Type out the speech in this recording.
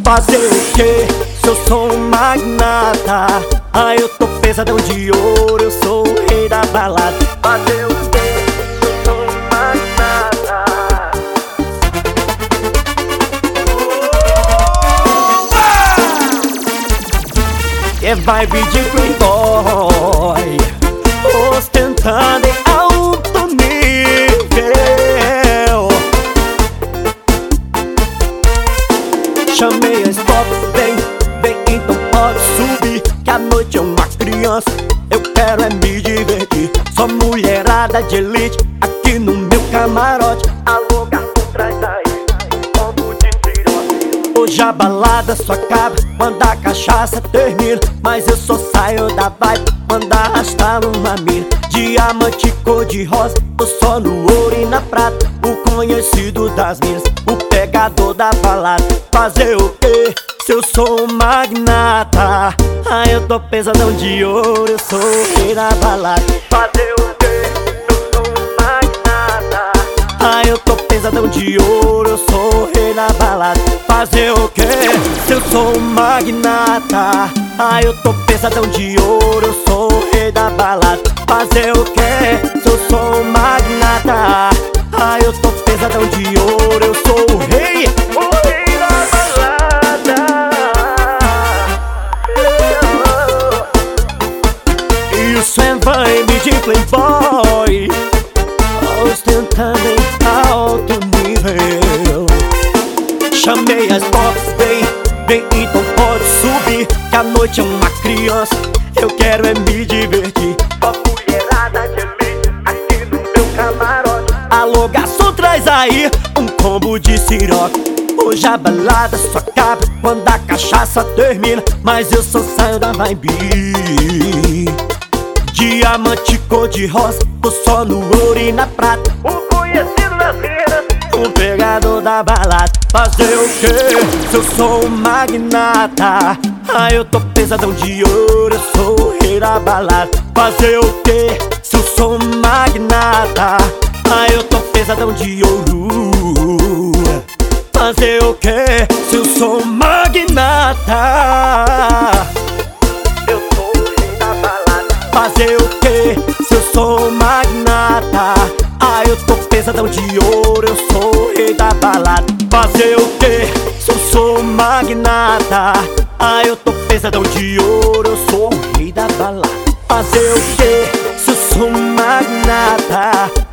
Fazer o quê se eu sou um magnata? Ah, eu tô pesadão de ouro, eu sou o rei da balada. Fazer o quê se eu sou um magnata? É vibe de playboy, ostentando em alto nível. Chamei as pop, vem, então pode subir, que a noite é uma criança, eu quero é me divertir. Só mulherada de elite, aqui no meu camarote. Alô, garçom, traz aí combo de piroca. Hoje a balada só acaba quando a cachaça termina, mas eu só saio da vibe quando arrastar uma mina. Diamante cor de rosa, tô só no ouro e na prata, o conhecido das minas, o pegador da balada. Fazer o quê se eu sou um magnata? Ah, eu tô pesadão de ouro, eu sou o rei da balada. Fazer o quê se eu sou um magnata? Ah, eu tô pesadão de ouro, eu sou o rei da balada. Fazer o quê se eu sou um magnata? Ah, eu tô pesadão de ouro, eu sou o rei da balada. Fazer o quê se eu sou um magnata? Ah, eu tô pesadão de ouro, eu sou o rei da balada. Isso é vibe de playboy, ostentando em alto nível. Chamei as pops, vem, então pode subir, que a noite é uma criança, eu quero é me divertir. Ó mulherada de elite, aqui no meu camarote. Alô, garçom, traz aí um combo de siroca. Hoje a balada só acaba quando a cachaça termina, mas eu só saio da vibe. Diamante cor de rosa, tô só no ouro e na prata, o conhecido das minas, o pegador da balada. Fazer o quê se eu sou um magnata? Ah, eu tô pesadão de ouro, eu sou o rei da balada. Fazer o quê se eu sou um magnata? Ah, eu tô pesadão de ouro. Fazer o quê se eu sou um magnata? Eu sou o rei da balada. Fazer o quê se eu sou um magnata? Ah, eu tô pesadão de ouro, eu sou o rei da balada. Fazer o quê se eu sou um magnata? Ah, eu tô pesadão de ouro, eu sou o rei da balada. Fazer o quê se eu sou um magnata?